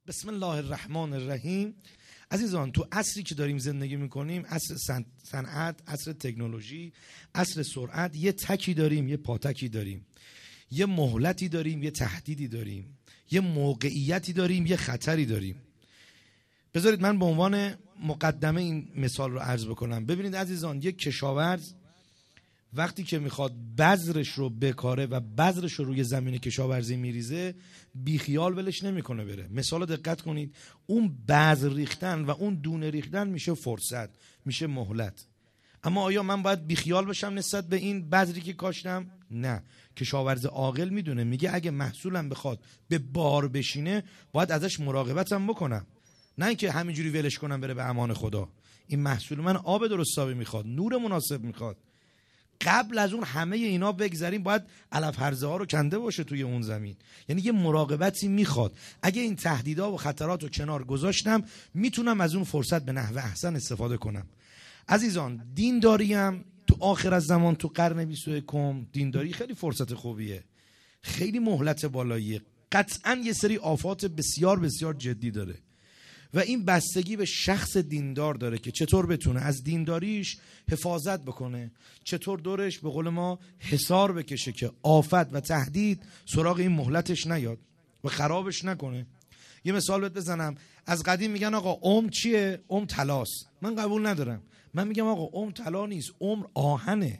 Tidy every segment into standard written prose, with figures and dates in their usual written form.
بسم الله الرحمن الرحیم. عزیزان، تو عصری که داریم زندگی میکنیم، عصر صنعت، عصر تکنولوژی، عصر سرعت، یه تکی داریم، یه پاتکی داریم، یه مهلتی داریم، یه تهدیدی داریم، یه موقعیتی داریم، یه خطری داریم. بذارید من به عنوان مقدمه این مثال رو عرض بکنم. ببینید عزیزان، یک کشاورز وقتی که میخواد بذرش رو بکاره و بذرش رو روی زمین کشاورزی میریزه، بیخیال ولش نمیکنه بره. مثال دقت کنید، اون بذر ریختن و اون دونه ریختن میشه فرصت، میشه مهلت. اما آیا من باید بیخیال بشم نسبت به این بذری که کاشتم؟ نه. کشاورز عاقل میدونه، میگه اگه محصولم بخواد به بار بشینه باید ازش مراقبتم بکنم، نه اینکه همینجوری ولش کنم بره به امان خدا. این محصول من آب درستابی میخواد، نور مناسب میخواد. قبل از اون همه اینا بگذاریم، باید علف هرزه ها رو کنده باشه توی اون زمین. یعنی یه مراقبتی میخواد. اگه این تهدیدها و خطرات رو کنار گذاشتم، میتونم از اون فرصت به نحو احسن استفاده کنم. عزیزان، دینداریم تو آخر از زمان، تو قرن 21 دینداری خیلی فرصت خوبیه، خیلی مهلت بالاییه. قطعا یه سری آفات بسیار بسیار جدی داره و این بستگی به شخص دیندار داره که چطور بتونه از دینداریش حفاظت بکنه، چطور دورش به قول ما حصار بکشه که آفت و تهدید سراغ این مهلتش نیاد و خرابش نکنه. یه مثال بهت بزنم. از قدیم میگن آقا عمر چیه؟ عمر طلاست. من قبول ندارم. من میگم آقا عمر طلا نیست، عمر آهنه.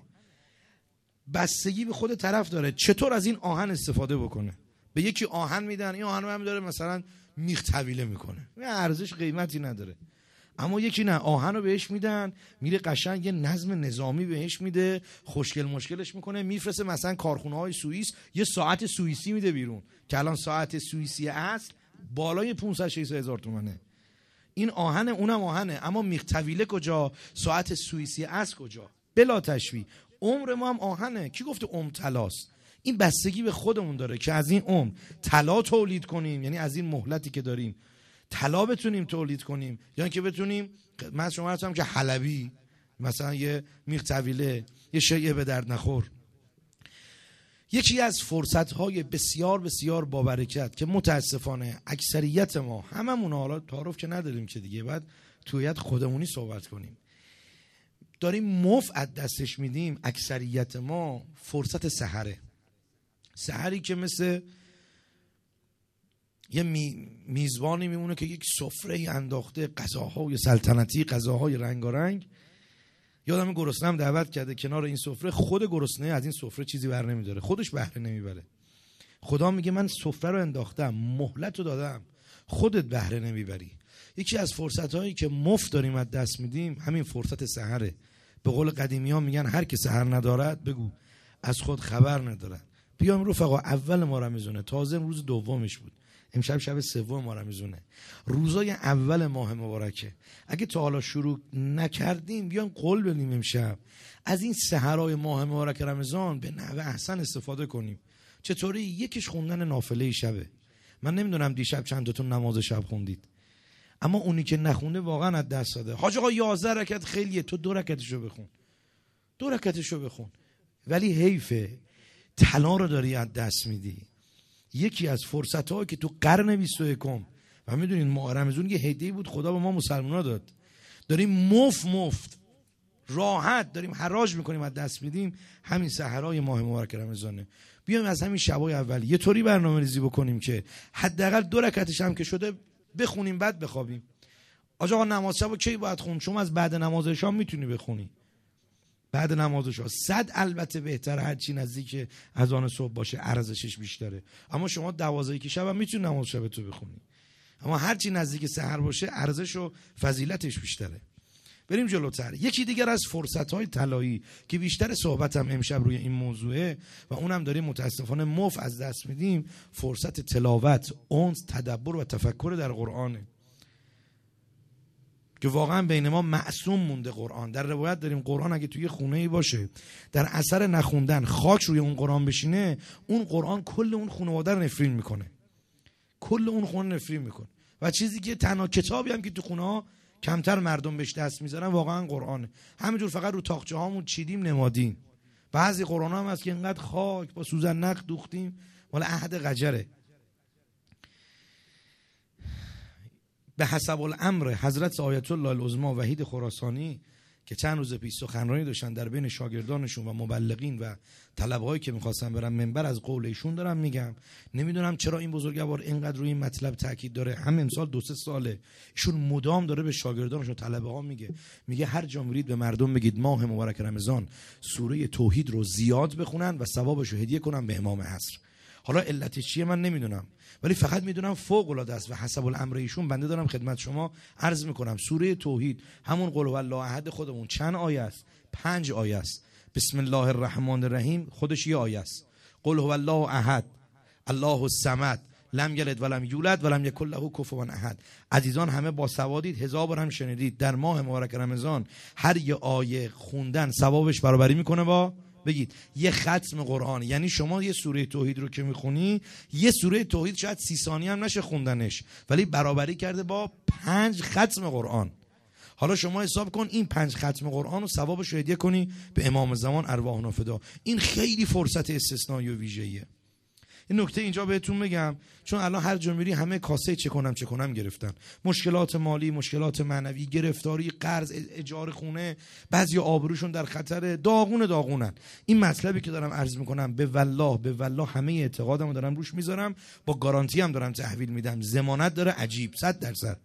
بستگی به خود طرف داره چطور از این آهن استفاده بکنه. به یکی آهن میدن، این آهن رو هم داره مثلا میخ طویله میکنه، ارزش قیمتی نداره. اما یکی نه، آهن رو بهش میدن، میره قشنگ یه نظم نظامی بهش میده، خوشگل مشکلش میکنه، میفرسته مثلا کارخونه های سوئیس، یه ساعت سوئیسی میده بیرون که الان ساعت سوئیسی اصل بالای 500-600 هزار تومنه. این آهن، اونم آهنه، اما میخ طویله کجا؟ ساعت سوئیسی اصل کجا؟ بلا تشبیه عمر ما هم آهنه. کی گفته عمر طلاست؟ این بستگی به خودمون داره که از این عمر طلا تولید کنیم، یعنی از این مهلتی که داریم طلا بتونیم تولید کنیم، یا یعنی که بتونیم، من شما هستم که حلبی مثلا یه میخ طویله، یه شیء به درد نخور. یکی از فرصت‌های بسیار بسیار با برکت که متاسفانه اکثریت ما، هممون، حالا تعارف که نداریم که دیگه، بعد تویت خودمونی صحبت کنیم، داریم مفت از دستش میدیم. اکثریت ما فرصت سحره، سحری که مثل یه میزبانی میمونه که یک سفره انداخته، غذاهای سلطنتی، غذاهای رنگارنگ. یادم گرسنه هم دعوت کرده کنار این سفره، خود گرسنه از این سفره چیزی بر نمیداره، خودش بهره نمیبره. خدا میگه من سفره رو انداختم، مهلت رو دادم، خودت بهره نمیبری. یکی از فرصت‌هایی که مفت داریم از دست میدیم همین فرصت سحره. به قول قدیمی‌ها میگن هر که سحر ندارد بگو از خود خبر ندارد. بیام رفقا، اول ما رمضانه، تازه روز دومش بود، امشب شب سوم ما رمضانه، روزای اول ماه مبارکه. اگه تا حالا شروع نکردیم، بیان قول بدیم امشب از این سحرهای ماه مبارک رمضان به نحو احسن استفاده کنیم. چطوری؟ یکیش خوندن نافله شبه. من نمیدونم دیشب چند تاتون نماز شب خوندید، اما اونی که نخونده واقعا از دست داده. حاج آقا 11 رکعت خیلیه، تو 2 رکعتشو بخون، 2 رکعتشو بخون. ولی حیفه، طلا رو داری از دست میدی. یکی از فرصت‌هایی که تو قرن 21 و میدونین ماه رمضان یه هدیه بود خدا به ما مسلمان‌ها داد، داریم مفت راحت داریم حراج میکنیم از دست میدیم، همین سحرهای ماه مبارک رمضانه. بیایم از همین شبای اول یه طوری برنامه‌ریزی بکنیم که حداقل 2 رکعتش هم که شده بخونیم، بعد بخوابیم. آقا نماز شب کی باید خون؟ شما از بعد نماز شام میتونی بخونی، بعد نماز شام 100 البته بهتره، هر چی نزدیک اذان صبح باشه ارزشش بیشتره. اما شما 12 که شب هم میتونی نماز شب تو بخونی، اما هر چی نزدیک سحر باشه ارزش و فضیلتش بیشتره. بریم جلوتر. یکی دیگر از فرصت‌های طلایی که بیشتر صحبتم امشب روی این موضوعه و اونم داریم متاسفانه مفت از دست میدیم، فرصت تلاوت، انس، تدبر و تفکر در قرآنه که واقعا بین ما معصوم مونده قرآن. در روایت داریم قرآن اگه توی خونه‌ای باشه، در اثر نخوندن خاک روی اون قرآن بشینه، اون قرآن کل اون خانواده رو نفرین میکنه، کل اون خونه نفرین میکنه. و چیزی که تنها کتابی هم که تو خونه‌ها کمتر مردم بهش دست میذارن واقعا قرآنه. همینجور فقط رو تاقچه هامون چیدیم نمادین. بعضی قرآن هم هست که اینقدر خاک با سوزن نخ دوختیم، مال عهد قجره. به حسب الامر حضرت آیت الله العظما وحید خراسانی که چند روز پیش سخنرانی داشتن در بین شاگردانشون و مبلغین و طلبهایی که میخواستن برن منبر، از قول ایشون دارم میگم. نمیدونم چرا این بزرگوار اینقدر روی این مطلب تاکید داره. هم امسال 2-3 ساله ایشون مدام داره به شاگردانش و طلبه ها میگه هر جا میرید به مردم بگید ماه مبارک رمضان سوره توحید رو زیاد بخونن و ثوابش رو هدیه کنن به امام عصر. حالا علتش چیه من نمیدونم، ولی فقط میدونم فوق العاده است و حسب الامر ایشون بنده دارم خدمت شما عرض میکنم. سوره توحید همون قل هو الله احد خودمون چند آیه است؟ 5 آیه است. بسم الله الرحمن الرحیم خودش یه آیه است. قل هو الله احد الله الصمد لم یلد ولم یولد ولم یکن له کفوا احد. عزیزان همه با سوادید، 1000 بار هم شنیدید در ماه مبارک رمضان هر یه آیه خوندن ثوابش برابری میکنه با بگید یه ختم قرآن. یعنی شما یه سوره توحید رو که میخونی، یه سوره توحید شاید 30 ثانیه هم نشه خوندنش، ولی برابری کرده با 5 ختم قرآن. حالا شما حساب کن این 5 ختم قرآن رو ثوابش رو هدیه کنی به امام زمان ارواحنا فدا. این خیلی فرصت استثنایی و ویژه‌ایه. این نکته اینجا بهتون بگم چون الان هر جا میری همه کاسه چه کنم گرفتن. مشکلات مالی، مشکلات معنوی، گرفتاری، قرض، اجاره خونه، بعضی آبروشون در خطر، داغونن. این مطلبی که دارم عرض میکنم به والله همه اعتقادمو دارم روش میذارم، با گارانتی هم دارم تحویل میدم، ضمانت داره، عجیب 100%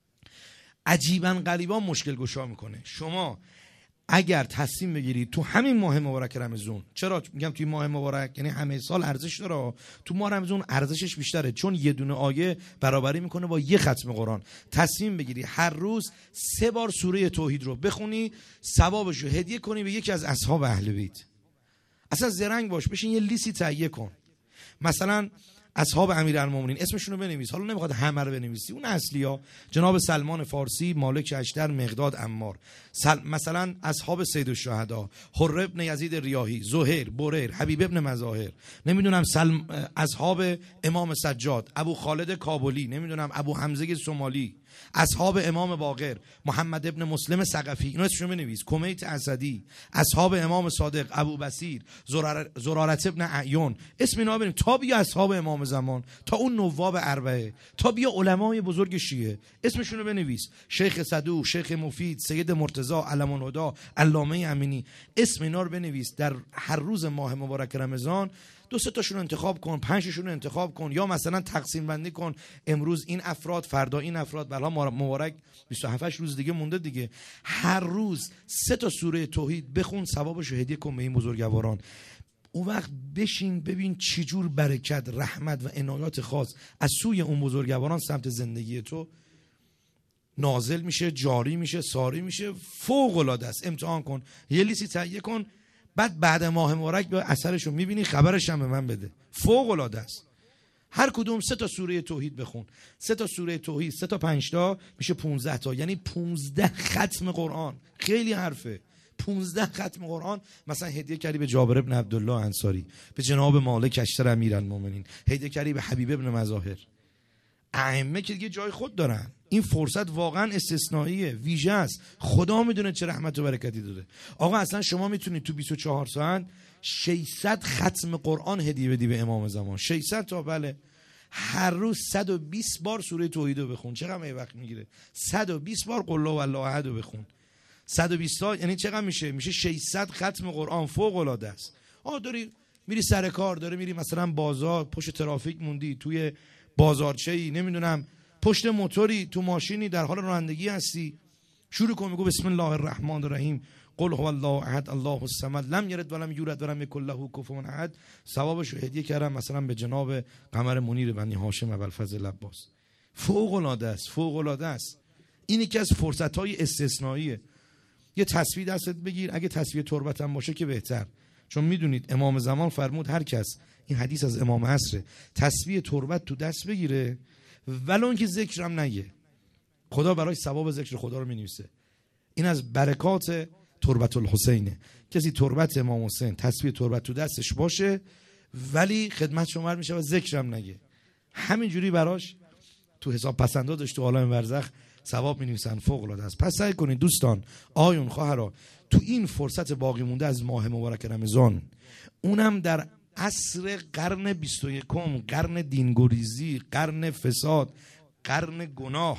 عجیبا غریبا مشکل گشا میکنه. شما اگر تصمیم بگیرید تو همین ماه مبارک رمضان، چرا میگم توی ماه مبارک یعنی همه سال ارزش داره، تو ماه رمضان ارزشش بیشتره چون یه دونه آیه برابری میکنه با یه ختم قرآن. تصمیم بگیری هر روز 3 بار سوره توحید رو بخونی، ثوابش رو هدیه کنی به یکی از اصحاب اهل بیت. اصلا زرنگ باش، بشین یه لیستی تهیه کن، مثلا اصحاب امیرالمومنین اسمشون رو بنویس. حالا نمیخواد همه رو بنویسی، اون اصلیا جناب سلمان فارسی، مالک اشتر، مقداد عمار، مثلا اصحاب سید الشهدا، حر ابن یزید ریاحی، زهیر، بریر، حبیب ابن مظاهر، نمیدونم اصحاب امام سجاد، ابو خالد کابلی، نمیدونم ابو حمزه سومالی، اصحاب امام باقر، محمد ابن مسلم ثقفی، اینا اسمشون بنویس، کمیت اسدی، اصحاب امام صادق، ابو بصیر، زرارت ابن اعیون، اسم اینا بنویس تا بیا اصحاب امام زمان، تا اون نواب اربعه، تا بیا علمای بزرگ شیعه اسمشون رو بنویس، شیخ صدوق، شیخ مفید، سید مرتضی، علم الهدی، علامه امینی، اسم اینا رو بنویس. در هر روز ماه مبارک رمضان 2-3 تاشون رو انتخاب کن، 5 تاشون رو انتخاب کن، یا مثلا تقسیم بندی کن، امروز این افراد، فردا این افراد، بلا مبارک 27 روز دیگه مونده دیگه، هر روز 3 تا سوره توحید بخون، ثوابش رو هدیه کن به این بزرگواران. اون وقت بشین ببین چی جور برکت، رحمت و عنایات خاص از سوی اون بزرگواران سمت زندگی تو نازل میشه، جاری میشه، ساری میشه. فوق العاده است. امتحان کن، یه لیستی تهیه کن، بعد ماه مبارک به اثرشو میبینی، خبرش هم به من بده. فوق العاده است. هر کدوم 3 تا سوره توحید بخون، 3 تا سوره توحید، 3 تا 5 تا میشه 15 تا، یعنی 15 ختم قرآن. خیلی حرفه. 15 ختم قرآن مثلا هدیه کردی به جابر ابن عبدالله انصاری، به جناب مالک اشتر امیرالمومنین، هدیه کردی به حبیب ابن مظاهر، ائمه که دیگه جای خود دارن. این فرصت واقعا استثنائیه، ویژه است. خدا میدونه چه رحمت و برکتی داده. آقا اصلا شما میتونید تو 24 ساعت 600 ختم قرآن هدیه بدی به امام زمان. 600 تا، بله. هر روز 120 بار سوره توحید رو بخون. چقدر وقت میگیره؟ 120 بار قل هو الله احد رو بخون. 120 تا یعنی چقدر میشه؟ میشه 600 ختم قرآن. فوق العاده است. داری میری سر کار، داره میری مثلا بازار، پشت ترافیک موندی، توی بازارچه‌ای، نمیدونم پشت موتوری، تو ماشینی، در حال رانندگی هستی، شروع کن میگو بسم الله الرحمن الرحیم قل هو الله احد الله الصمد لم یلد ولم یولد ولم یکن له کفوا احد. ثوابش رو هدیه کردم مثلا به جناب قمر منیر بنی هاشم ابوالفضل عباس. فوق العاده است، فوق العاده است. این یکی از فرصت‌های استثنائیه. یه تسبیح دستت بگیر، اگه تسبیح تربت هم باشه که بهتر، چون میدونید امام زمان فرمود هر کس، این حدیث از امام عصر، تسبیح تربت تو دست بگیره ولو اینکه ذکرم نگه، خدا براش ثواب ذکر خدا رو می‌نویسه. این از برکات تربت الحسینه. کسی تربت امام حسین، تسبیح تربت تو دستش باشه ولی خدمت شما میشه و ذکرم نگه، همینجوری براش تو حساب پسندازش تو عالم برزخ ثواب می‌نویسن. فوق العاده است. پس سعی کنید دوستان، آیون خواهرا، تو این فرصت باقی مونده از ماه مبارک رمضان، اونم در عصر قرن 21، قرن دینگریزی، قرن فساد، قرن گناه،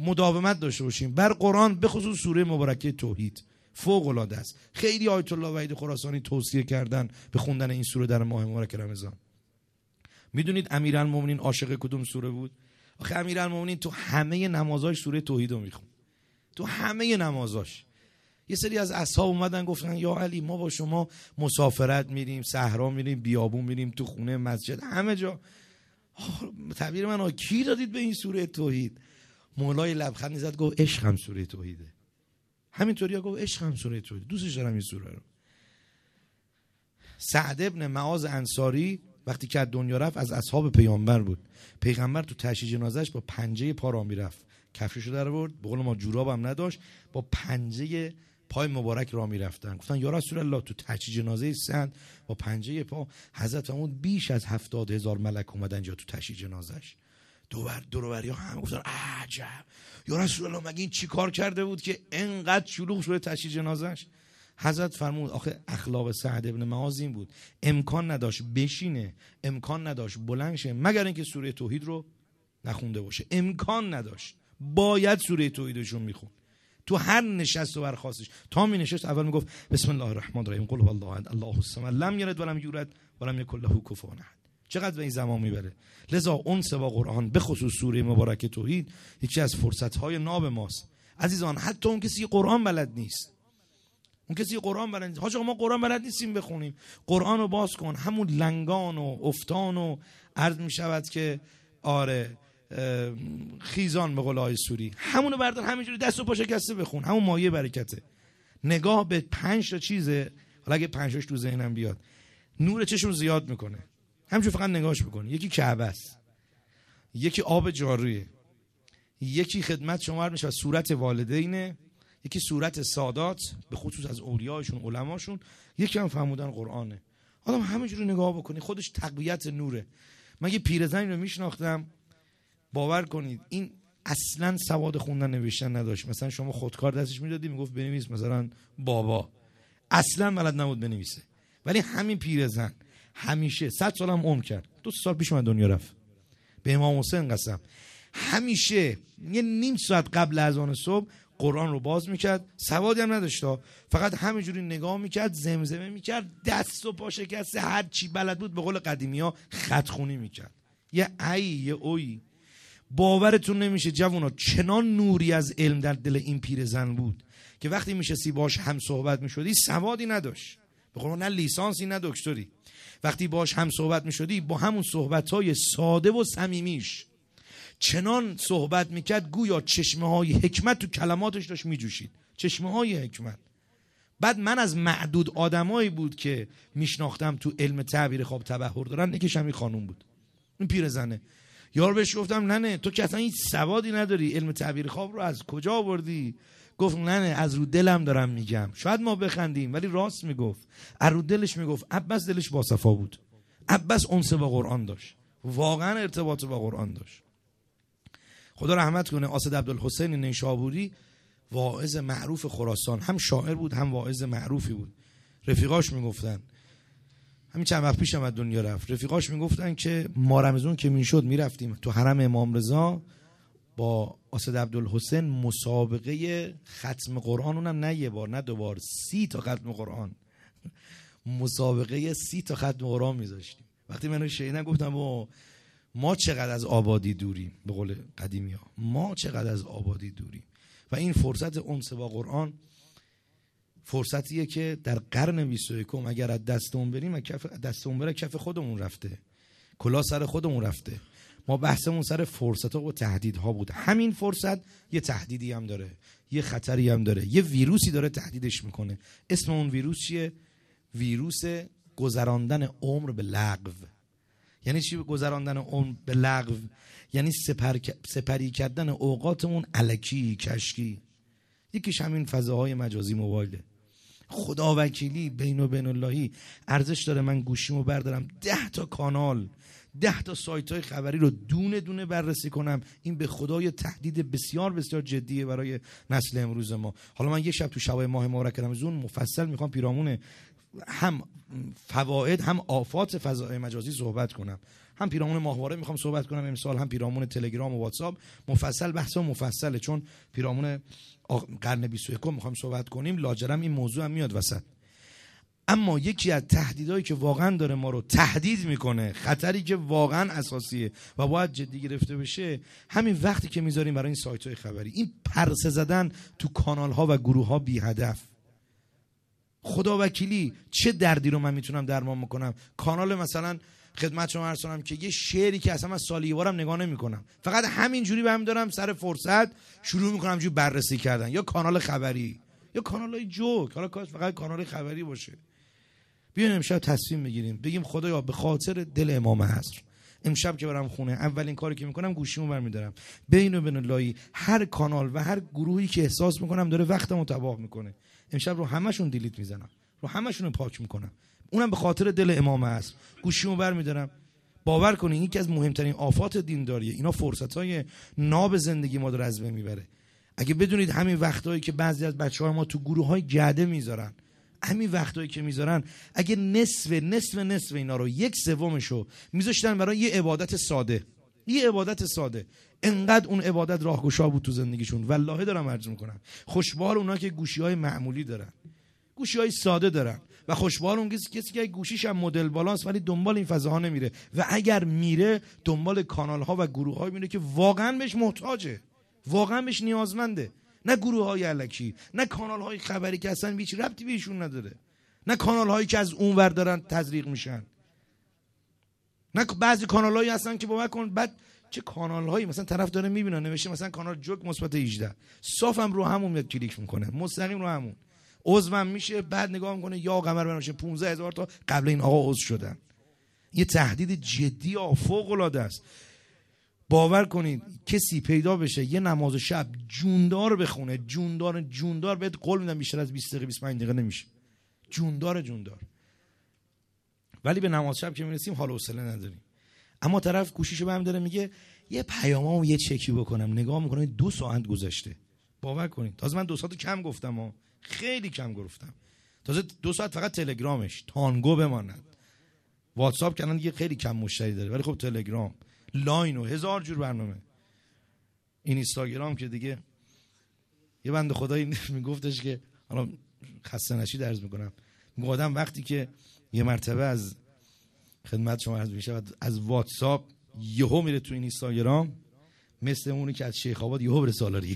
مداومت داشته باشیم بر قرآن، به خصوص سوره مبارکه توحید. فوق العاده است. خیلی آیت الله وحید خراسانی توصیه کردن به خوندن این سوره در ماه مبارک رمضان. میدونید امیرالمومنین عاشق کدوم سوره بود؟ آخه امیرالمومنین تو همه نمازاش سوره توحید رو میخوند. تو همه نمازاش. یه سری از اصحاب اومدن گفتن یا علی ما با شما مسافرت میریم، صحرا میریم، بیابون میریم، تو خونه، مسجد، همه جا. تعبیر من کی دادید به این سوره توحید؟ مولای لبخند زد گفت عشق هم سوره توحیده. همینطوریا گفت عشق هم سوره توحید، دوستش دارم این سوره رو. سعد ابن معاذ انصاری وقتی که از دنیا رفت از اصحاب پیامبر بود. پیغمبر تو تشییع جنازه‌اش با پنجه پا را میرفت، کفششو در آورد، به قول ما جوراب هم نداشت، با پنجه پای مبارک را میرفتن. گفتن یا رسول الله تو تشییع جنازه سعد با پنجه پا، حضرت فرمود بیش از 70,000 ملک اومدن اینجا تو تشییع جنازه‌اش. دوروبریا هم گفتن عجب، یا رسول الله مگه این چی کار کرده بود که انقدر شلوغ شده تشییع جنازه‌اش؟ حضرت فرمود آخه اخلاق سعد ابن معاذ این بود، امکان نداشت بشینه، امکان نداشت بلند شه مگر اینکه سوره توحید رو نخونده باشه. امکان نداشت، باید سوره توحیدشون میخوند. تو هر نشست و برخاستش تا می نشست اول میگفت بسم الله الرحمن الرحیم قل هو الله احد الله الصمد لم یلد ولم یولد ولم یکن له کفوا احد. چقدر به این زمان میبره. لذا انس با قرآن به خصوص سوره مبارکه توحید یکی از فرصت‌های ناب ماست. عزیزان حتی اون کسی که قرآن بلد نیست، اون کسی قرآن بلد نیست، حاج آقا ما قرآن بلد نیستیم بخونیم، قرآن رو باز کن، همون لنگان و افتان و عرض می شود که آره خیزان به قول آیه سوری، همونو بردار همینجوری دست و پا شکسته بخون، همون مایه برکته. نگاه به 5 تا چیزه، حالا اگه 5 تاش تو ذهنم بیاد نور چشم زیاد میکنه، همینجوری فقط نگاهش بکن. یکی کعبه است، یکی آب جاریه، یکی خدمت شما میشه و صورت والدینه، یکی صورت سادات به خصوص از اولیاءشون علماشون، یکی هم فهمودن قرآنه. آدم همینجوری نگاه بکنی خودش تقویت نوره. من یه پیرزنی رو میشناختم، باور کنید این اصلا سواد خوندن نوشتن نداشت. مثلا شما خودکار دستش میدادی میگفت بنویس مثلا بابا، اصلا بلد نبود بنویسه. ولی همین پیرزن همیشه 100 سال هم عمر کرد، 2 سال پیش من دنیا رفت، به امام حسین قسم، همیشه یه نیم ساعت قبل اذان صبح قرآن رو باز میکرد، سوادی هم نداشت، فقط همینجوری نگاه میکرد، زمزمه میکرد، دست و پا شکسته هر چی بلد بود به قول قدیمی‌ها خط خونی میکرد. یه ای یه اوی. باورتون نمیشه جوونا چنان نوری از علم در دل این پیرزن بود که وقتی میشستی باش هم صحبت میشدی سوادی نداشت، به قول نه لیسانسی نه دکتری. وقتی باش هم صحبت میشدی با همون صحبت‌های ساده و صمیمیش چنان صحبت میکرد گویا چشمه‌های حکمت تو کلماتش داشت میجوشید، چشمه‌های حکمت. بعد من از معدود آدمایی بود که میشناختم تو علم تعبیر خواب تبحر دارن، یکیش همین خانوم بود، این پیرزنه. یار بهش گفتم نه تو که اصلا هیچ سوادی نداری، علم تعبیر خواب رو از کجا آوردی؟ گفت نه از رو دلم دارم میگم. شاید ما بخندیم ولی راست میگفت، از رو دلش میگفت. عباس دلش با صفا بود، عباس انس با قرآن داشت، واقعا ارتباط با قرآن داشت. خدا رحمت کنه اسد عبدالحسین نیشابوری، واعظ معروف خراسان، هم شاعر بود هم واعظ معروفی بود. رفیقاش میگفتن، همین چند وقت پیش هم از دنیا رفت، رفیقاش میگفتن که ما رمضان که میشد میرفتیم تو حرم امام رضا با اسد عبدالحسین مسابقه ختم قرآن، اونم نه یه بار نه 2 بار، 30 تا ختم قرآن، مسابقه 30 تا ختم قرآن میذاشتیم. وقتی منو شنیدن گفتم ما چقدر از آبادی دوریم، به قول قدیمی ها ما چقدر از آبادی دوریم. و این فرصت انس با قرآن فرصتیه که در قرن 21 اگر از دستمون بریم، دستمون بره کف خودمون رفته، کلا سر خودمون رفته. ما بحثمون سر فرصت‌ها و تهدیدها بود. همین فرصت یه تهدیدی هم داره، یه خطری هم داره، یه ویروسی داره تهدیدش میکنه. اسم اون ویروس چیه؟ ویروس گذراندن عمر به لغو. یعنی چی گذراندن عمر به لغو؟ یعنی سپری کردن اوقاتمون الکی کشکی. یکیش همین فضاهای مجازی موبایله. خدا وکیلی بین اللهی ارزش داره من گوشیمو بردارم 10 تا کانال 10 تا سایت های خبری رو دونه دونه بررسی کنم؟ این به خدای تهدید بسیار بسیار جدیه برای نسل امروز ما. حالا من یه شب تو شبای ماه مبارک رمضان مفصل میخوام پیرامون هم فواید هم آفات فضای مجازی صحبت کنم. هم پیرامون ماهواره میخوام صحبت کنم امسال، هم پیرامون تلگرام و واتساپ. مفصل بحث مفصله، چون پیرامون قرن 21 میخوام صحبت کنیم، لاجرم این موضوع هم میاد وسط. اما یکی از تهدیدایی که واقعا داره ما رو تهدید میکنه، خطری که واقعا اساسیه و باید جدی گرفته بشه، همین وقتی که میذاریم برای این سایت‌های خبری، این پرسه زدن تو کانال‌ها و گروه‌ها بی هدف. خدا وکیلی چه دردی رو من میتونم درمان میکنم؟ کانال مثلا خدمت شما عرض کنم که یه شعری که اصلا من سال یه بارم نگاه نمیکنم، فقط همین جوری برمی دارم سر فرصت شروع میکنم جوری بررسی کردن، یا کانال خبری یا کانالای جوک، حالا کاش فقط کانال خبری باشه. بیاین امشب تصمیم بگیریم، بگیم خدایا به خاطر دل امام عصر امشب که برم خونه اولین کاری که میکنم گوشیمو برمی‌دارم، بین و بین لایی هر کانال و هر گروهی که احساس میکنم داره وقتمو تباه میکنه، امشب رو همشون دیلیت میزنم، رو همشون رو پاک میکنم، اونم به خاطر دل امام عصر. گوشیمو برمی‌دارم. باور کنین یکی از مهمترین آفات دینداریه، اینا فرصت‌های ناب زندگی ما رو از بین میبره. اگه بدونید همین وقتایی که بعضی از بچه‌ها ما تو گروه‌های جعده میذارن، همین وقتایی که میذارن، اگه نصف اینا رو، 1/3 میذاشتن برای یه عبادت ساده، یه عبادت ساده، انقدر اون عبادت راهگشا بود تو زندگیشون. والله دارم عرض میکنم، خوشبال اونا که گوشی‌های معمولی دارن، گوشی‌های ساده دارن، و خوشبال اون کسی که گوشیش هم مدل بالاست ولی دنبال این فضاها نمیره، و اگر میره دنبال کانال‌ها و گروه‌های میره که واقعا بهش محتاجه، واقعا بهش نیازمنده. نه گروه‌های الکی، نه کانال‌های خبری که اصلا هیچ ربطی بهشون نداره، نه کانال‌هایی که از اونور دارن تزریق میشن، نه بعضی کانال‌هایی هستن که باور کن بعد چه کانال‌هایی مثلا طرف داره میبینه نوشته مثلا کانال جوک مثبت 18، صافم رو همون میاد کلیک میکنه، مستقیم رو همون عضوم میشه، بعد نگاه میکنه یا قمر بنوشه 15000 تا قبل این آقا عضو شدن. یه تهدید جدی فوق‌العاده است. باور کنید کسی پیدا بشه یه نماز شب جوندار بخونه، جوندار بهت قول میدم بیشتر از 20 دقیقه 25 دقیقه نمیشه، جوندار. ولی به نماز شب که میرسیم حال و حوصله نداریم. اما طرف گوشیشو برمی داره میگه یه پیامامو یه چکی بکنم، نگاه میکنه 2 ساعت گذشته. باور کنید تازه من 2 ساعت کم گفتم، خیلی کم گفتم، تازه 2 ساعت فقط تلگرامش تانگو بماند. واتساپ که الان دیگه خیلی کم مشتری داره، ولی خب تلگرام، لاین و 1000 جور برنامه. این اینستاگرام که دیگه یه بنده خدایی میگفتش که حالا خسته نشید عرض میکنم، میگه آدم وقتی که یه مرتبه از خدمت شما عرض میشه از واتساپ یهو میره تو این اینستاگرام، مثل اونی که از شیخ آباد یهو بره سالاری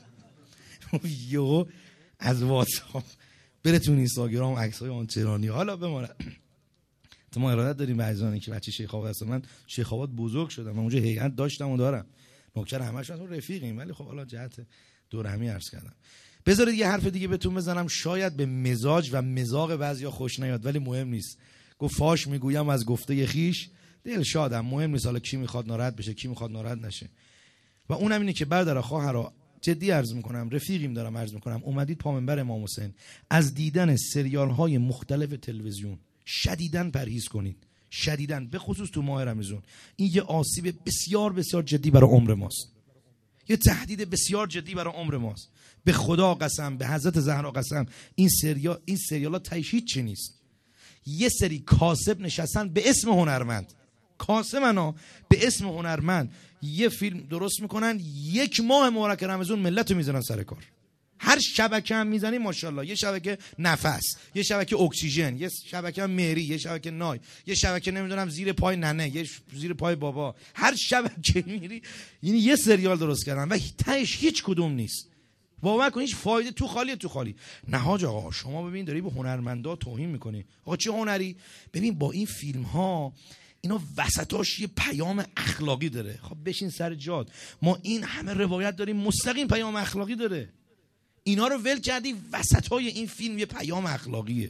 یهو از واتساپ بره تو اینستاگرام عکسای آنچنانی. حالا بمونه ما ارادت داریم به عزیزانی که بچه شیخ آباد هستن. من شیخ آباد بزرگ شدم، من اونجا هیئت داشتم و دارم، نوکر همشون رفیقیم، ولی خب حالا جهت دور همی عرض کردم. بذارید یه حرف دیگه بهتون بزنم، شاید به مزاج و مزاق بعضیا خوش نیاد ولی مهم نیست. گفت فاش میگویم از گفته خیش دل شادم، مهم نیست حالا کی میخواد ناراحت بشه کی میخواد ناراحت نشه. و اونم اینه که برادر خواهرا جدی عرض میکنم، رفیقیم دارم عرض میکنم، اومدید پا منبر امام حسین، از دیدن سریال های مختلف تلویزیون شدیداً پرهیز کنید، شدیداً، به خصوص تو ماه رمضان. این یه آسیب بسیار بسیار جدی برای عمر ماست، یه تهدید بسیار جدی برای عمر ماست. به خدا قسم، به حضرت زهرا قسم، این سریالا تهش هیچ نیست. یه سری کاسب نشستن به اسم هنرمند، کاسبنا به اسم هنرمند یه فیلم درست میکنن، 1 ماه مبارک رمضان ملت رو میزنن سر کار. هر شبکه هم میزنی ماشاءالله، یه شبکه نفس، یه شبکه اکسیژن، یه شبکه مری، یه شبکه نای، یه شبکه نمیدونم زیر پای ننه، یه زیر پای بابا، هر شبکه میری یعنی یه سریال درست کردن و تهش هیچ کدوم نیست. باور کن هیچ فایده، تو خالی. نه حاج آقا شما ببین داری به هنرمندا توهین میکنی. آقا چه هنری؟ ببین با این فیلم ها اینا وسطاش یه پیام اخلاقی داره. خب بشین سر جات، ما این همه روایت داریم مستقیم پیام اخلاقی داره، اینا رو ول کردی وسطای این فیلم یه پیام اخلاقیه.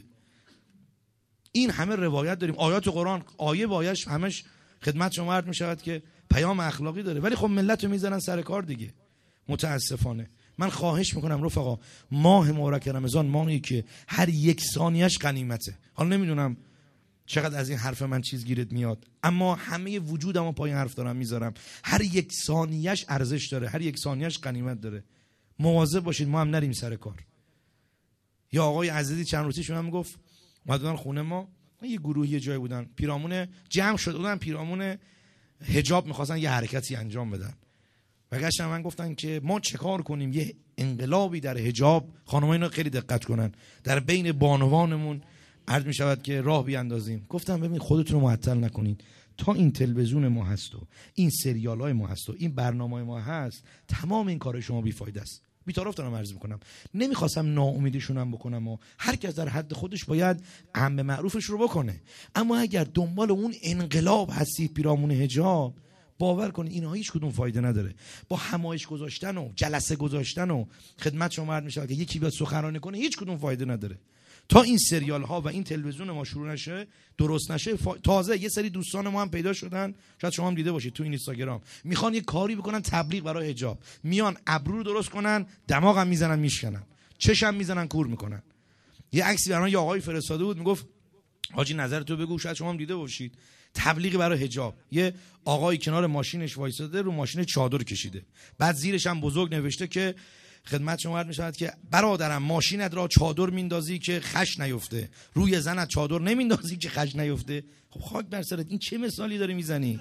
این همه روایت داریم، آیات قرآن آیه بایش همش خدمت شما عرض میشود که پیام اخلاقی داره، ولی خب ملت رو میزنن سر کار دیگه. متاسفانه من خواهش میکنم رفقا، ماه مبارک رمضان ماهی که هر 1 ثانیه‌اش غنیمته. حالا نمیدونم چقدر از این حرف من چیز گیرت میاد، اما همه وجودمو پای حرف دارم میذارم. هر 1 ثانیه‌اش ارزش داره، هر 1 ثانیه‌اش غنیمت داره. مواظب باشید ما هم نریم سر کار. یا آقای عزیزی چند روزی شما میگفت اومدن خونه ما، یه گروه یه جای بودن، پیرامون جمع شده بودن پیرامون حجاب میخواستن یه حرکتی انجام بدن. برگشتن من گفتن که ما چه کار کنیم یه انقلابی در حجاب، خانم‌ها اینو خیلی دقت کنن، در بین بانوانمون عرض میشود که راه بیاندازیم. گفتم ببین خودتون رو معطل نکنین، تا این تلویزیون ما هست و این سریال های ما هست و این برنامه ما هست، تمام این کار شما بیفایده است. بی‌طرف دارم عرض میکنم، نمیخواستم ناامیدشونم بکنم و هر کس در حد خودش باید امر معروفش رو بکنه. اما اگر دنبال اون انقلاب هستید پیرامون حجاب، باور کنید اینها هیچ کدوم فایده نداره. با همایش گذاشتن و جلسه گذاشتن و خدمت شما عرض میشه که یکی بیاد سخنرانی کنه، هیچ کدوم فایده نداره. تا این سریال ها و این تلویزیون ما شروع نشه، درست نشه، تازه یه سری دوستان ما هم پیدا شدن، شاید شما هم دیده باشید تو این اینستاگرام، میخوان یه کاری بکنن تبلیغ برای حجاب، میان ابرو رو درست کنن، دماغ هم میزنن میشکنن، چشم میزنن کور میکنن. یه عکسی برام یه آقای فرستاده بود، میگفت حاجی نظرتو بگو، شاید شما هم دیده باشید، تبلیغی برای حجاب. یه آقای کنار ماشینش وایساده، رو ماشین چادر کشیده، بعد زیرش هم بزرگ نوشته که خدمت شما عرض می‌شود که برادرم ماشینت را چادر میندازی که خش نیفته، روی زنت چادر نمیندازی که خش نیفته. خب خاک بر سرت، این چه مثالی داری میزنی؟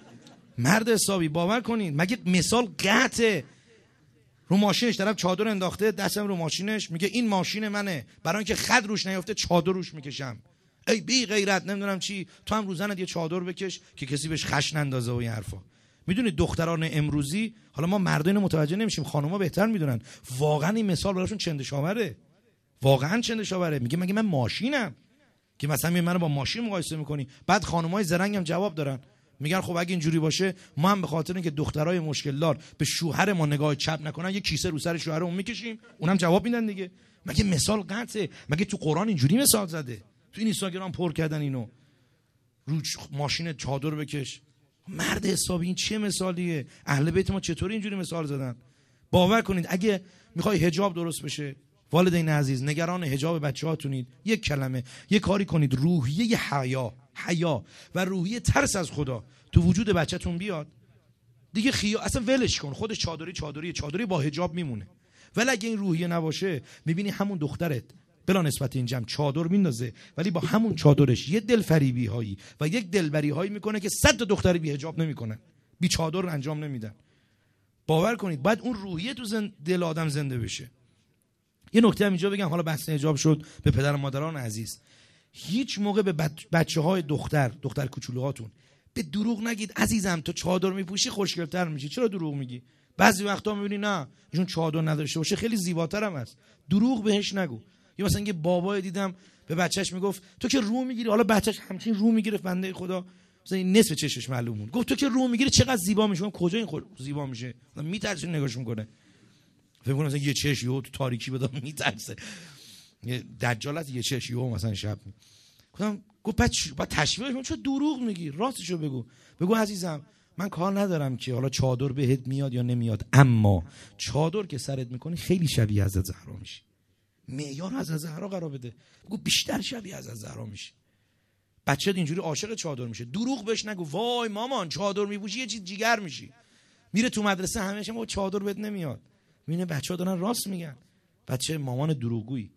مرد حسابی باور کنید، مگه مثال قطعه. رو ماشینش طرف چادر انداخته، دستم رو ماشینش، میگه این ماشین منه، برای اینکه خد روش نیفته چادر روش میکشم. ای بی غیرت نمیدونم چی، تو هم رو زنت یه چادر بکش که کسی بهش خش نندازه و این حرفا. میدونید دختران امروزی، حالا ما مردان متوجه نمیشیم، خانوما بهتر میدونن، واقعا این مثال براشون چندشاوره، واقعا چندشاوره. میگه مگه من ماشینم که مثلا منو با ماشین مقایسه میکنی؟ بعد خانمای زرنگ هم جواب دارن، میگن خب اگه اینجوری باشه ما هم به خاطر اینکه دخترای مشکل دار به شوهر ما نگاه چپ نکنن یه کیسه رو سر شوهرمون میکشیم. اونم جواب میدن دیگه. مگه مثال قطعه؟ مگه تو قرآن اینجوری مثال زده؟ تو این اینستاگرام پر کردن اینو، رو ماشین چادر بکش. مرد حسابی این چه مثالیه؟ اهل بیت ما چطوری اینجوری مثال زدن؟ باور کنید اگه میخوای حجاب درست بشه، والدین عزیز نگران حجاب بچه‌هاتونید، یک کلمه، یک کاری کنید، روحیه حیا و روحیه ترس از خدا تو وجود بچه‌تون بیاد دیگه. اصلا ولش کن، خودش چادری با حجاب میمونه. ولی اگه این روحیه نباشه، میبینی همون دخترت بلا نسبت این جمع چادر میندازه، ولی با همون چادرش یه دلفریبی هایی و یک دلبری هایی میکنه که 100 تا دختر بی حجاب نمیکنن، بی چادر انجام نمیدن. باور کنید باید اون روحیه تو دل آدم زنده بشه. یه نکته هم اینجا بگم، حالا بحث حجاب شد، به پدر و مادران عزیز، هیچ موقع به بچه‌های دختر کوچولوهاتون به دروغ نگید عزیزم تو چادر میپوشی خوشگل‌تر میشی. چرا دروغ میگی؟ بعضی وقتا میبینی نه ایشون چادر نداشته باشه خیلی زیباتر هم هست. دروغ بهش نگو. یا مثلا یه بابای دیدم به بچهش میگفت تو که رو میگیری، حالا بچهش همچین رو میگیره بنده خدا، مثلا این نصف چشش معلوم بود، گفت تو که رو میگیری چقدر زیبا میشه. کجا این زیبا میشه؟ میترسه نگاهش میکنه، فکر کنم مثلا یه چش یهو تو تاریکی بده میترسه، یه دجالت یه چش یهو مثلا شب. گفت بعد تشویقش، چه دروغ میگی؟ راستشو بگو عزیزم من کار ندارم که حالا چادر بهت میاد یا نمیاد، اما چادر که سرت میکنی خیلی شبیه حضرت زهرا میشی. معیار حضرت زهرا قرار بده، بگو بیشتر شبیه حضرت زهرا میشی. بچه‌ت اینجوری عاشق چادر میشه. دروغ بهش نگو، وای مامان چادر میپوشی یه چیز جیگر میشی. میره تو مدرسه همه‌ش ما چادر بهت نمیاد. میبینه بچه‌ها دارن راست میگن، بچه مامان دروغگویی.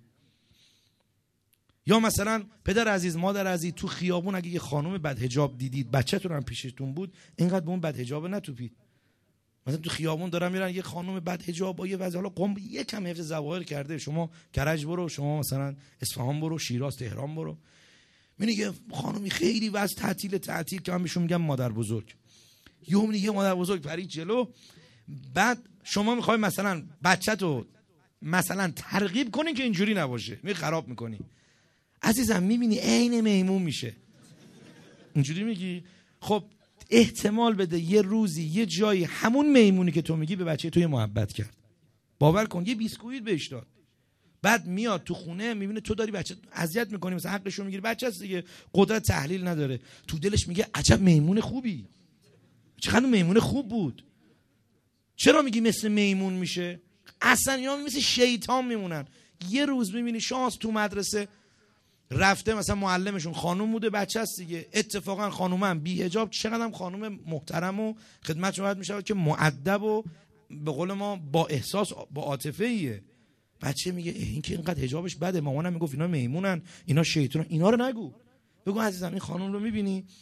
یا مثلا پدر عزیز، مادر عزیز، تو خیابون اگه یه خانم بد حجاب دیدید، بچه‌تون هم پیشتون بود، اینقدر به اون بد حجاب نتوپید. مثلا تو خیابون دارن میرن یه خانم بد حجاب با یه وضع، حالا قم یکم حفظ ظواهر کرده، شما کرج برو، شما مثلا اصفهان برو، شیراز، تهران برو، میبینی یه خانمی خیلی وضع تعطیل که من بهشون میگم مادر بزرگ، یه مادر بزرگ پرید جلو. بعد شما میخوای مثلا بچه‌تو مثلا ترغیب کنی که اینجوری نباشه، خراب میکنی. عزیزم میبینی عین میمون میشه. اینجوری میگی، خب احتمال بده یه روزی یه جایی همون میمونی که تو میگی به بچه تو محبت کرد. باور کن یه بیسکویت بهش داد، بعد میاد تو خونه میبینه تو داری بچه اذیت میکنی، مثلا حقشو میگیری، بچه‌ست دیگه قدرت تحلیل نداره، تو دلش میگه عجب میمون خوبی، چقدر میمون خوب بود. چرا میگی مثل میمون میشه؟ اصلا اینا مثل شیطان میمونن. یه روز میبینی شانس تو مدرسه رفته، مثلا معلمشون خانم بوده، بچه است دیگه، اتفاقا خانومه هم بی حجاب، چقدر هم خانم محترم و خدمت شما میشه که مؤدب و به قول ما با احساس با عاطفه ایه. بچه میگه این که اینقدر حجابش بده، مامانم میگفت اینا میمونن، اینا شیطانن. اینا رو نگو، بگو عزیزم این خانم رو میبینی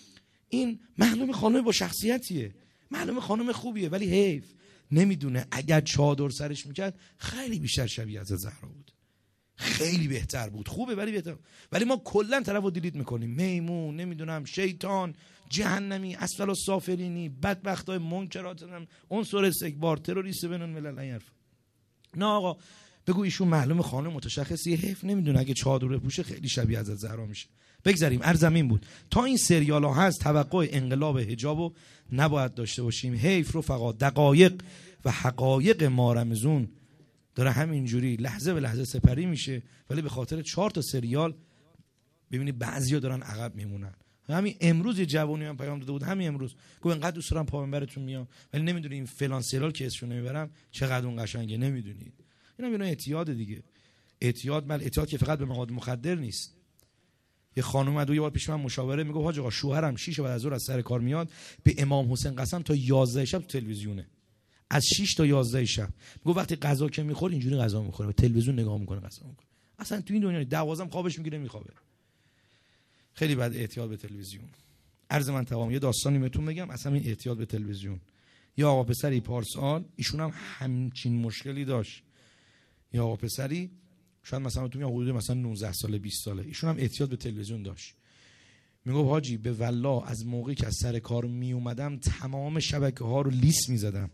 این معلومه خانم با شخصیتیه، معلومه خانم خوبیه، ولی حیف نمیدونه اگر چادر سرش میکرد خیلی بیشتر شبیه حضرت زهرا بود، خیلی بهتر بود. خوبه ولی بهتر. ولی ما کلا طرفو دیلیت میکنیم، میمون، نمیدونم شیطان، جهنمی، اسفل السافلینی، بدبختای منکرات، عنصر استکبار، تروریست بین الملل. این حرف نه آقا، بگو ایشون معلومه خانم متشخصیه، حیف نمیدونه اگه چادر بپوشه خیلی شبیه حضرت زهرا میشه. بگذاریم. ارزمین بود تا این سریال ها هست توقع انقلاب حجابو نباید داشته باشیم. حیف رفقا، دقایق و حقایق مارمزون داره همینجوری لحظه به لحظه سپری میشه، ولی به خاطر 4 تا سریال ببینید بعضیا دارن عقب میمونن. همین امروز یه جوونی هم پیام داده بود، همین امروز گفت انقدر دوست دارم پامنبرتون میام، ولی نمیدونین فلان سریال که اسمشو نمیبرم چقدر اون قشنگه، نمیدونید. اینا میونه اعتیاد دیگه. اعتیاد که فقط به مواد مخدر نیست. یه خانم اومد یه بار پیش من مشاوره، میگه حاج آقا شوهرم 6 بعد از ظهر از سر کار میاد، به امام حسین قسم تا 11 شب تو تلویزیونه، از 6 تا 11 شب. میگه وقتی غذا که میخوره اینجوری غذا میخوره، به تلویزیون نگاه میکنه غذا میکنه، اصلا تو این دنیا 12 خوابش میگیره میخوابه. خیلی بد اعتیاد به تلویزیون. عرض من تمام. یه داستانی بهتون بگم اصلا این اعتیاد به تلویزیون. یا آقا پسری پارسال ایشون هم همچین مشکلی داشت. یا آقا پسری شاید مثلا تو میگم حدود مثلا 19 ساله 20 ساله، ایشون هم اعتیاد به تلویزیون داشت. میگه حاجی به والله از موقعی که از سر کار می اومدم تمام شبکه‌ها رو لیست می‌زدم،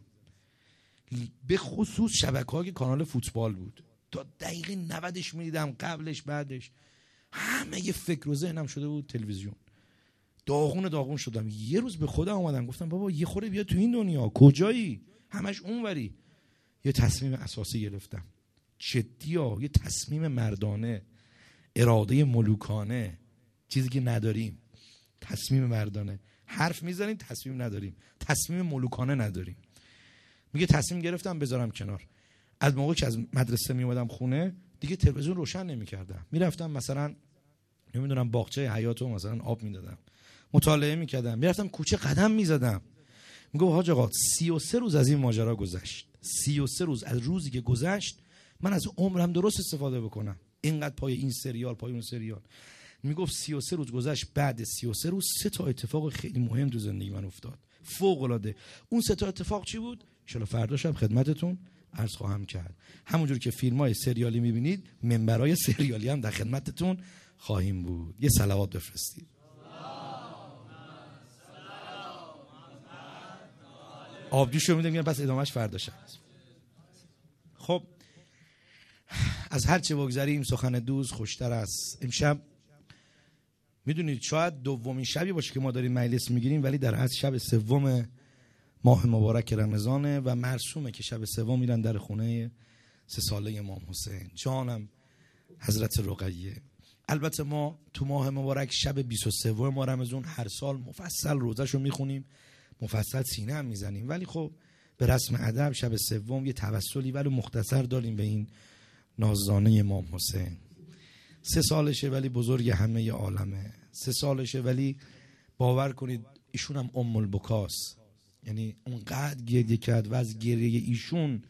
به خصوص شبکه‌ها که کانال فوتبال بود، تا دقیقه 90ش می‌دیدم، قبلش بعدش همه یه فکر و ذهنم شده بود تلویزیون. داغون شدم. یه روز به خودم اومدم گفتم بابا یه خورده بیا تو این دنیا، کجایی؟ همش اونوری. یه تصمیم اساسی گرفتم، جدی‌ها، یه تصمیم مردانه، اراده ملوکانه، چیزی که نداریم. تصمیم مردانه. حرف میزنیم تصمیم نداریم، تصمیم ملوکانه نداریم. میگه تصمیم گرفتم بذارم کنار. از موقعی که از مدرسه میومدم خونه دیگه تلویزیون روشن نمی‌کردم، میرفتم مثلا نمیدونم باغچه حیاطو مثلا آب میدادم، مطالعه می‌کردم، میرفتم کوچه قدم می‌زدم. میگه حاج آقا 33 روز از این ماجرا گذشت، 33 روز از روزی که گذشت من از عمرم درست استفاده بکنم، اینقدر پای این سریال پای اون سریال. میگفت 33 روز گذشت، بعد 33 روز 3 تا اتفاق خیلی مهم تو زندگی من افتاد، فوق العاده. اون 3 تا اتفاق چی بود؟ ان شاء الله فردا شب خدمتتون عرض خواهم کرد. همونجور که فیلم‌های سریالی می‌بینید، منبرای سریالی هم در خدمتتون خواهیم بود. یه صلوات بفرستید. آبجوشو میدم میگم پس ادامهش فردا شب. خب از هر چه بگذریم سخن دوست خوشتر است. امشب میدونید شاید دومین شبی باشه که ما داریم مجلس میگیریم، ولی در اصل شب سوم ماه مبارک رمضانه و مرسومه که شب سوم میرن در خونه 3 ساله امام حسین جانم حضرت رقیه. البته ما تو ماه مبارک شب 23 ماه رمضان هر سال مفصل روزه‌شو میخونیم، مفصل سینه هم میزنیم، ولی خب به رسم ادب شب سوم یه توسلی ولی مختصر داریم به این نازدانه امام حسین. 3 سالشه ولی بزرگ همه عالمه. 3 سالشه ولی باور کنید ایشون هم ام البکاست، یعنی اونقدر گریه کرد و از گریه ایشون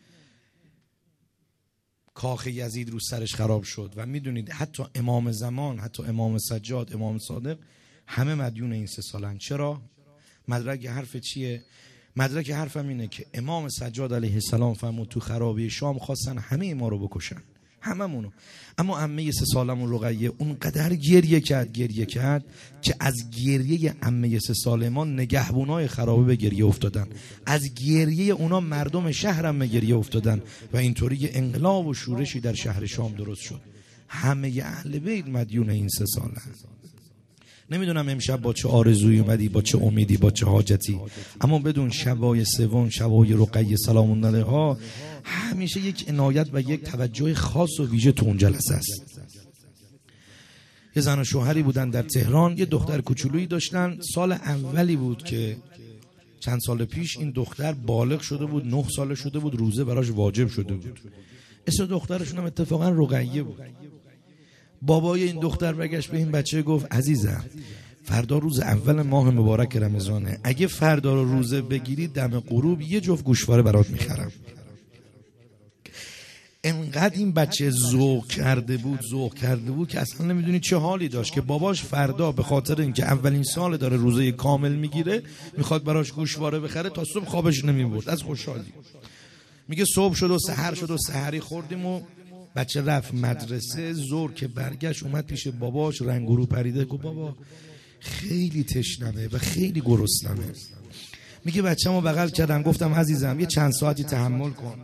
کاخ یزید رو سرش خراب شد. و میدونید حتی امام زمان، حتی امام سجاد، امام صادق همه مدیون این 3 سالن. چرا؟ مدرک حرف چیه؟ مدرک حرفم اینه که امام سجاد علیه السلام فرمود تو خرابه شام خواستن همه ما رو بکشن، هممونو. اما عمه 3 سالمون رقیه اونقدر گریه کرد که از گریه عمه 3 ساله ما نگهبونای خرابه به گریه افتادن، از گریه اونا مردم شهرم به گریه افتادن و اینطوری انقلاب و شورشی در شهر شام درست شد. همه اهل بیت مدیون این 3 سالن. نمیدونم امشب با چه آرزویی اومدی، با چه امیدی، با چه حاجتی، اما بدون شبای سوم، شبای رقیه سلام علیها همیشه یک عنایت و یک توجه خاص و ویژه تو اون جلسه است. یه زن و شوهری بودن در تهران، یه دختر کوچولویی داشتن. سال اولی بود که چند سال پیش این دختر بالغ شده بود، 9 ساله شده بود، روزه براش واجب شده بود. اسم دخترشون هم اتفاقا رقیه بود. بابای این دختر برگشت به این بچه گفت عزیزم فردا روز اول ماه مبارک رمضانه، اگه فردا رو روزه بگیری دم غروب یه جفت گوشواره برات میخرم. انقدر این بچه ذوق کرده بود که اصلا نمیدونی چه حالی داشت که باباش فردا به خاطر اینکه اولین سال داره روزه کامل میگیره میخواد براش گوشواره بخره تا صبح خوابش نمیبرد از خوشحالی. میگه صبح شد و سحر شد و سحری خوردیم و بچه رفت مدرسه. ظهر که برگشت اومد پیش باباش رنگورو پریده، گفت بابا خیلی تشنمه و خیلی گرسنمه. میگه بچه‌مو بغل کردم گفتم عزیزم یه چند ساعتی تحمل کن.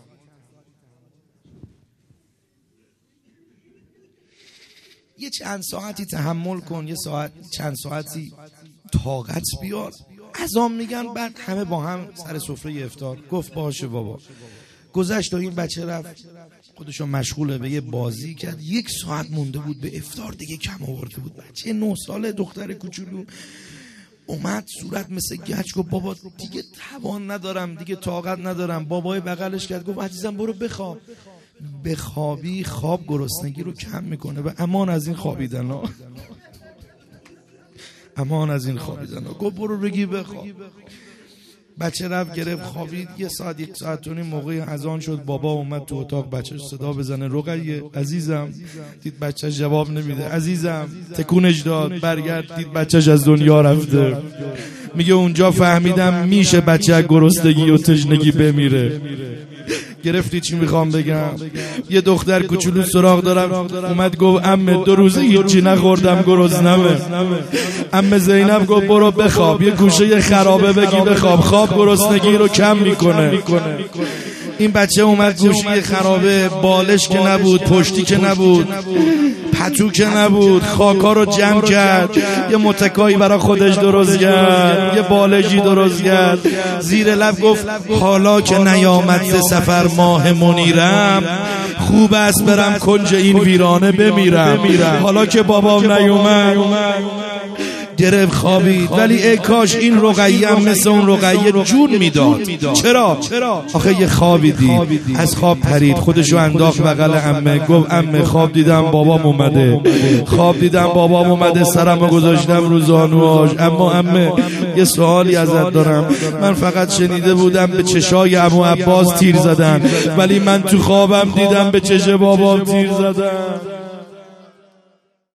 یه چند ساعتی تحمل کن، چند ساعتی طاقت بیار. اذان میگن بعد همه با هم سر سفره افطار. گفت باشه بابا. گذشت و این بچه رفت خودشو مشغول به یه بازی کرد. 1 ساعت مونده بود به افطار دیگه کم آورده بود. بچه 9 ساله دختر کوچولو اومد صورت مثل گچ، گفت بابا دیگه توان ندارم، دیگه طاقت ندارم. بابای بغلش کرد گفت عزیزم برو بخواب. بخوابی خواب گرسنگی رو کم میکنه و امان از این خوابیدن ها. امان از این خوابیدن ها. گفت برو بگی بخواب. بچه رفت گرفت خوابید. 1 ساعت 1 ساعت و نیم موقع اذان شد بابا اومد تو اتاق بچهش صدا بزنه رقیه عزیزم. دید بچهش جواب نمیده. عزیزم تکونش داد. برگرد دید بچهش از دنیا رفته. میگه اونجا فهمیدم میشه بچه از گرسنگی و تشنگی بمیره. گرفتی چی میخوام بگم؟ یه دختر کوچولو سراغ دارم اومد گفت عمه 2 روزه هیچی نخوردم گرسنمه. عمه زینب گفت برو بخواب، یه گوشه خرابه بگی بخواب، خواب گرسنگی رو کم میکنه. این بچه اومد گوشه خرابه، بالش که نبود، پشتی که نبود، پتو که نبود، خاکا رو جمع کرد، یه متکایی برای خودش درست کرد، یه بالشی درست کرد. زیر لب گفت حالا که نیامد ز سفر ماه منیرم، خوب است برم کنج این ویرانه بمیرم. حالا که بابام نیومد گرفت خوابید. ولی ای کاش این رقیه هم مثل اون رقیه جون میداد. چرا؟ آخه یه خوابی دید، از خواب پرید، خودشو انداخت بغل عمه. گفت عمه خواب دیدم بابام اومده، خواب دیدم بابام اومده، سرمو گذاشتم رو زانوهاش. اما عمه یه سوالی ازت دارم، من فقط شنیده بودم به چشای عمو عباس تیر زدن، ولی من تو خوابم دیدم به چش بابام تیر زدن.